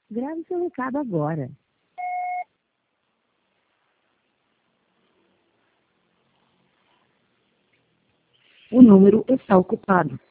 Grave seu recado agora. O número está ocupado.